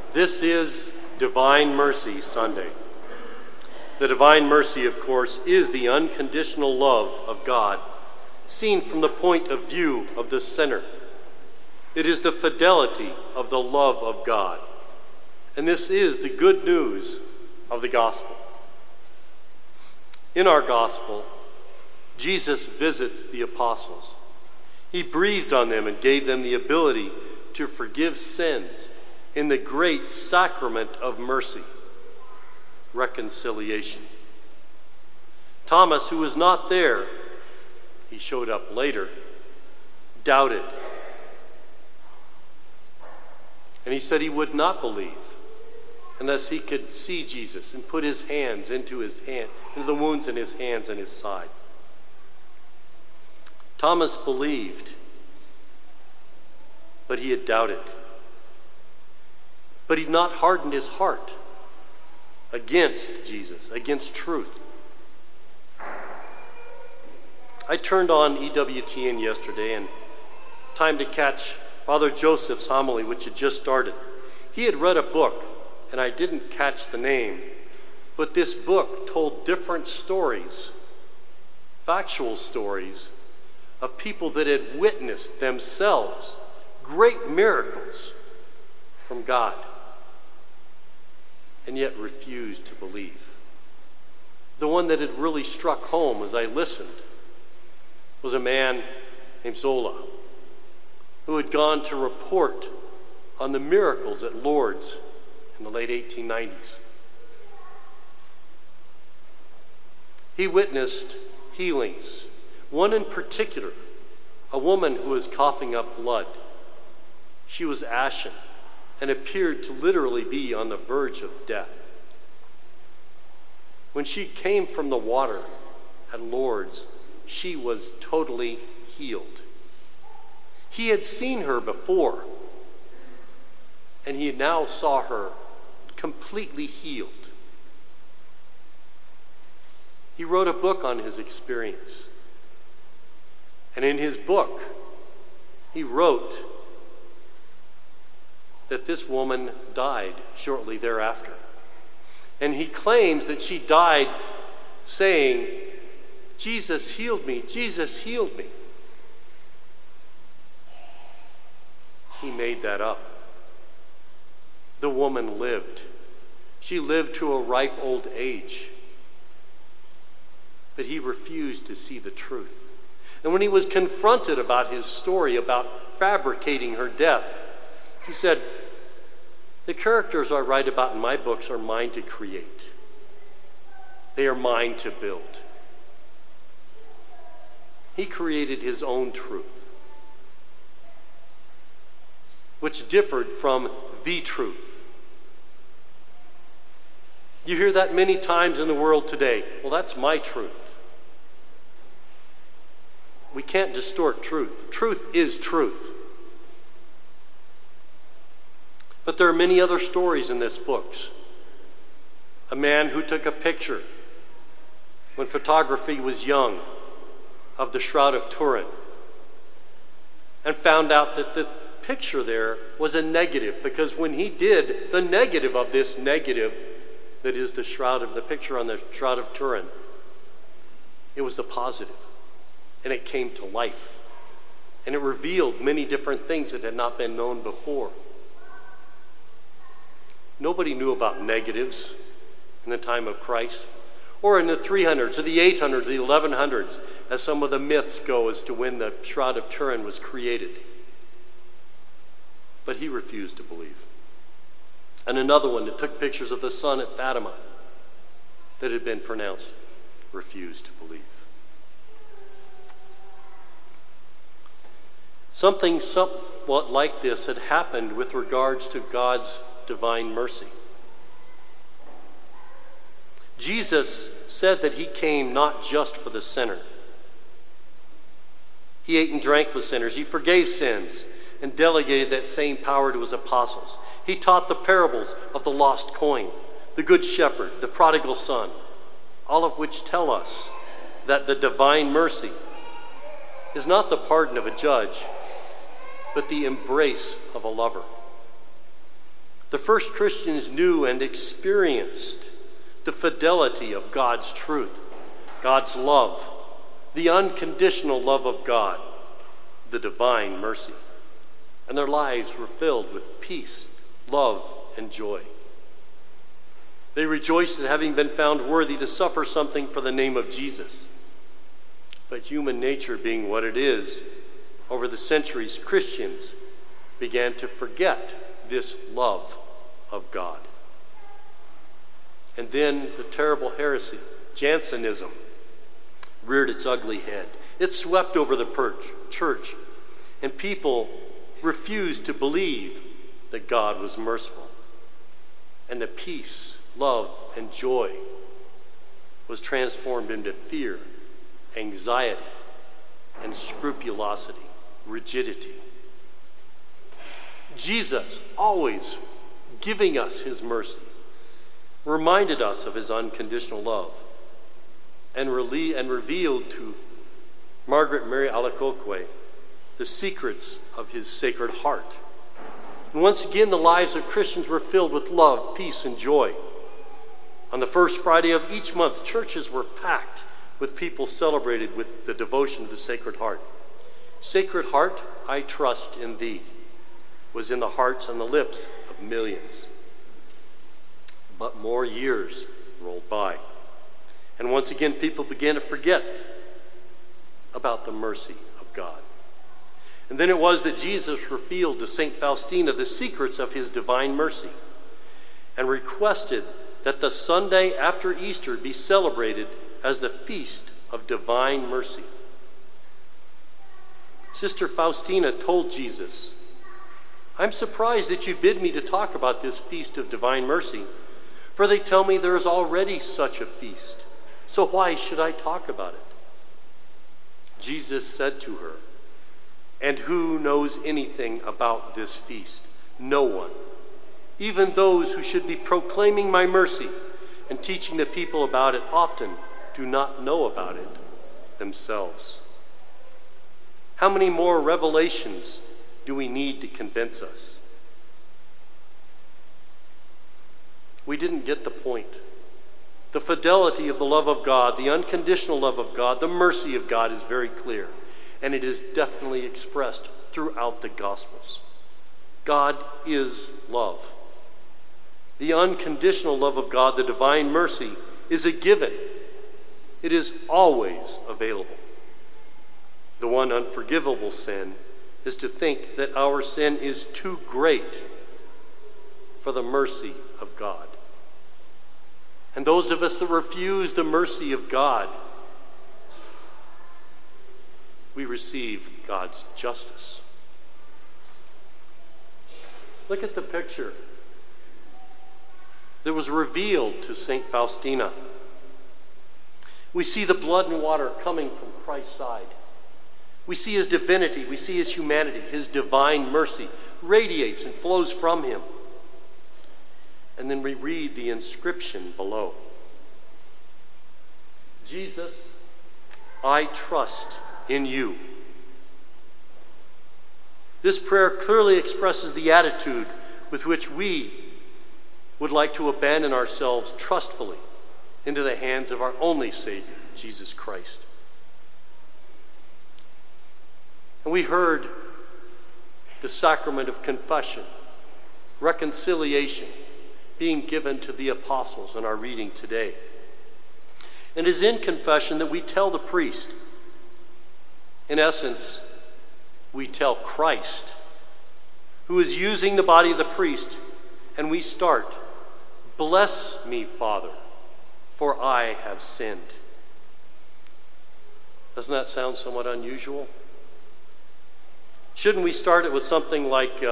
This is Divine Mercy Sunday. The Divine Mercy, of course, is the unconditional love of God, seen from the point of view of the sinner. It is the fidelity of the love of God. And this is the good news of the gospel. In our gospel, Jesus visits the apostles. He breathed on them and gave them the ability to forgive sins in the great sacrament of mercy, reconciliation. Thomas, who was not there, he showed up later, doubted. And he said he would not believe unless he could see Jesus and put his hands into the wounds in his hands and his side. Thomas believed, but he had doubted. But he'd not hardened his heart against Jesus, against truth. I turned on EWTN yesterday and time to catch Father Joseph's homily, which had just started. He had read a book, and I didn't catch the name, but this book told different stories, factual stories, of people that had witnessed themselves great miracles from God, and yet refused to believe. The one that had really struck home as I listened was a man named Zola, who had gone to report on the miracles at Lourdes in the late 1890s. He witnessed healings. One in particular, a woman who was coughing up blood. She was ashen and appeared to literally be on the verge of death. When she came from the water at Lourdes, she was totally healed. He had seen her before, and he now saw her completely healed. He wrote a book on his experience. And in his book, he wrote that this woman died shortly thereafter. And he claimed that she died saying, "Jesus healed me, Jesus healed me." He made that up. The woman lived. She lived to a ripe old age. But he refused to see the truth. And when he was confronted about his story about fabricating her death, he said, "The characters I write about in my books are mine to create. They are mine to build." He created his own truth, which differed from the truth. You hear that many times in the world today. Well, that's my truth. We can't distort truth. Truth is truth. But there are many other stories in this book. A man who took a picture when photography was young of the Shroud of Turin and found out that the picture there was a negative, because when he did the negative of this negative, that is the picture on the Shroud of Turin, it was the positive. And it came to life. And it revealed many different things that had not been known before. Nobody knew about negatives in the time of Christ, or in the 300s, or the 800s, the 1100s, as some of the myths go as to when the Shroud of Turin was created. But he refused to believe. And another one that took pictures of the sun at Fatima that had been pronounced, refused to believe. Something somewhat like this had happened with regards to God's divine mercy. Jesus said that he came not just for the sinner. He ate and drank with sinners. He forgave sins and delegated that same power to his apostles. He taught the parables of the lost coin, the good shepherd, the prodigal son, all of which tell us that the divine mercy is not the pardon of a judge, but the embrace of a lover. The first Christians knew and experienced the fidelity of God's truth, God's love, the unconditional love of God, the divine mercy. And their lives were filled with peace, love, and joy. They rejoiced at having been found worthy to suffer something for the name of Jesus. But human nature being what it is, over the centuries, Christians began to forget this love of God. And then the terrible heresy, Jansenism, reared its ugly head. It swept over the church, and people refused to believe that God was merciful. And the peace, love, and joy was transformed into fear, anxiety, and scrupulosity, rigidity. Jesus, always giving us his mercy, reminded us of his unconditional love and revealed to Margaret Mary Alacoque the secrets of his sacred heart. And once again, the lives of Christians were filled with love, peace, and joy. On the first Friday of each month, churches were packed with people celebrated with the devotion to the Sacred Heart. Sacred Heart, I trust in thee, was in the hearts and the lips of millions. But more years rolled by. And once again, people began to forget about the mercy of God. And then it was that Jesus revealed to St. Faustina the secrets of his divine mercy and requested that the Sunday after Easter be celebrated as the Feast of Divine Mercy. Sister Faustina told Jesus, "I'm surprised that you bid me to talk about this Feast of Divine Mercy, for they tell me there is already such a feast. So why should I talk about it?" Jesus said to her, "And who knows anything about this feast? No one. Even those who should be proclaiming my mercy and teaching the people about it often do not know about it themselves." How many more revelations do we need to convince us? We didn't get the point. The fidelity of the love of God, the unconditional love of God, the mercy of God is very clear, and it is definitely expressed throughout the Gospels. God is love. The unconditional love of God, the divine mercy, is a given. It is always available. The one unforgivable sin is to think that our sin is too great for the mercy of God. And those of us that refuse the mercy of God, we receive God's justice. Look at the picture that was revealed to St. Faustina. We see the blood and water coming from Christ's side. We see his divinity, we see his humanity, his divine mercy radiates and flows from him. And then we read the inscription below. Jesus, I trust in you. This prayer clearly expresses the attitude with which we would like to abandon ourselves trustfully into the hands of our only Savior, Jesus Christ. And we heard the sacrament of confession, reconciliation, being given to the apostles in our reading today. And it is in confession that we tell the priest, in essence, we tell Christ, who is using the body of the priest, and we start, "Bless me, Father, for I have sinned." Doesn't that sound somewhat unusual? Shouldn't we start it with something like,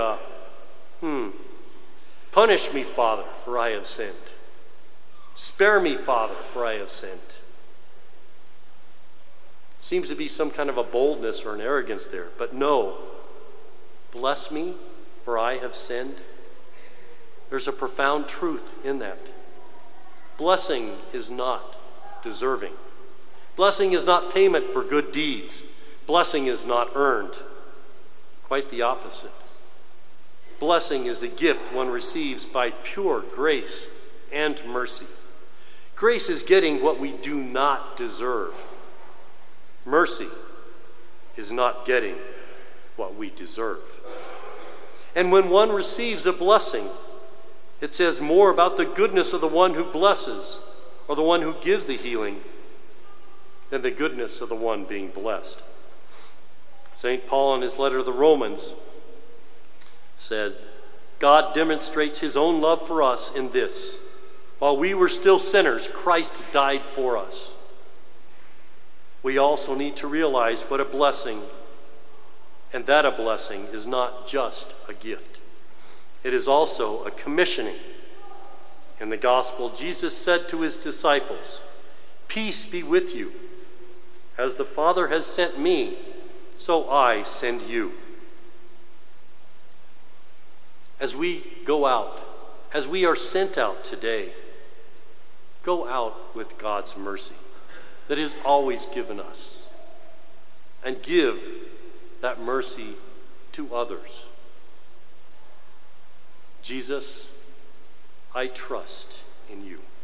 "Punish me, Father, for I have sinned. Spare me, Father, for I have sinned." Seems to be some kind of a boldness or an arrogance there, but no. "Bless me, for I have sinned." There's a profound truth in that. Blessing is not deserving. Blessing is not payment for good deeds. Blessing is not earned. Quite the opposite. Blessing is the gift one receives by pure grace and mercy. Grace is getting what we do not deserve. Mercy is not getting what we deserve. And when one receives a blessing, it says more about the goodness of the one who blesses or the one who gives the healing than the goodness of the one being blessed. St. Paul in his letter to the Romans said, God demonstrates his own love for us in this: while we were still sinners, Christ died for us. We also need to realize what a blessing, and that a blessing is not just a gift. It is also a commissioning. In the gospel, Jesus said to his disciples, "Peace be with you. As the Father has sent me, so I send you." As we go out, as we are sent out today, go out with God's mercy that is always given us, and give that mercy to others. Jesus, I trust in you.